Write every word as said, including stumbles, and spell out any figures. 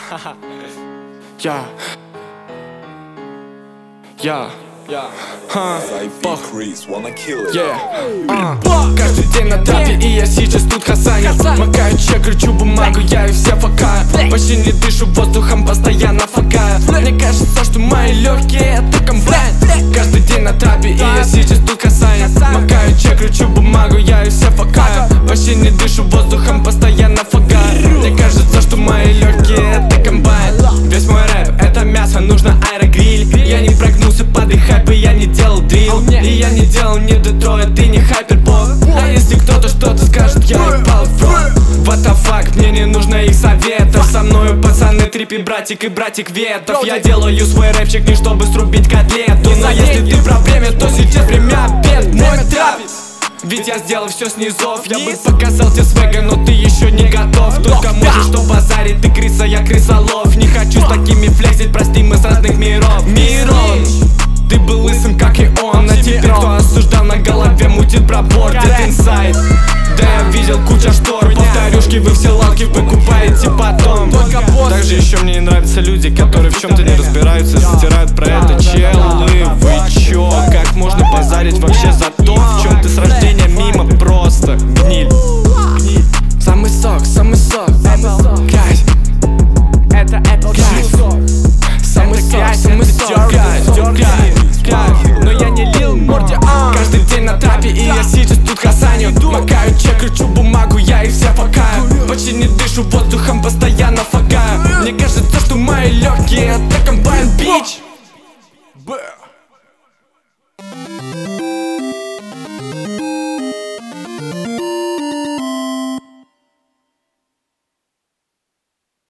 Я Я Я Ха, пох Yeah uh. Каждый день на трапе, и я сейчас тут хасаню. Макаю чек, кручу бумагу, я и все факаю. Почти не дышу воздухом, постоянно факаю. Мне кажется, что мои легкие это комбайн. Каждый день на трапе, и я сейчас тут хасаню. Макаю чек, кручу бумагу, я и все факаю. Почти не дышу воздухом, постоянно факаю. Мне кажется, что мои легкие это комбайн. Весь мой рэп это мясо, нужно аэрогриль. Я не прогнулся под их хайп, и я не делал дрил. И я не делал ни Детройт, и не хайпербол. А если кто-то что-то скажет, я ебал в рот. What the fuck, мне не нужно их советов. Со мною пацаны трипи, братик и братик Ветов. Я делаю свой рэпчик не чтобы срубить котлету. Но если ты в проблеме, то сейчас время обед. Мой трап, ведь я сделал все с низов. Я бы показал тебе свега, но ты еще не готов. Только можешь что базарить, ты крыса, я крысолов. Не хочу с такими флексить, прости, мы с разных миров. Мирон, ты был лысым, как и он. А теперь кто осуждал, на голове мутит пробор. Где инсайд? Да я видел куча штор. Повторюшки вы все лалки выкупаете потом. Также еще мне не нравятся люди, которые в чем-то не разбираются, затирают про это челы. Вы чё? Как можно базарить вообще за то, в чем ты с рождения мимо просто гниль? Самый сок, самый сок, гайс. Это, это гайс. Самый сок, самый сок, гайс, гайс. Но я не лил морде, каждый день на трапе, и я сейчас тут хасаню. Макаю чек, кручу бумагу, я и все факаю. Почти не дышу воздухом, постоянно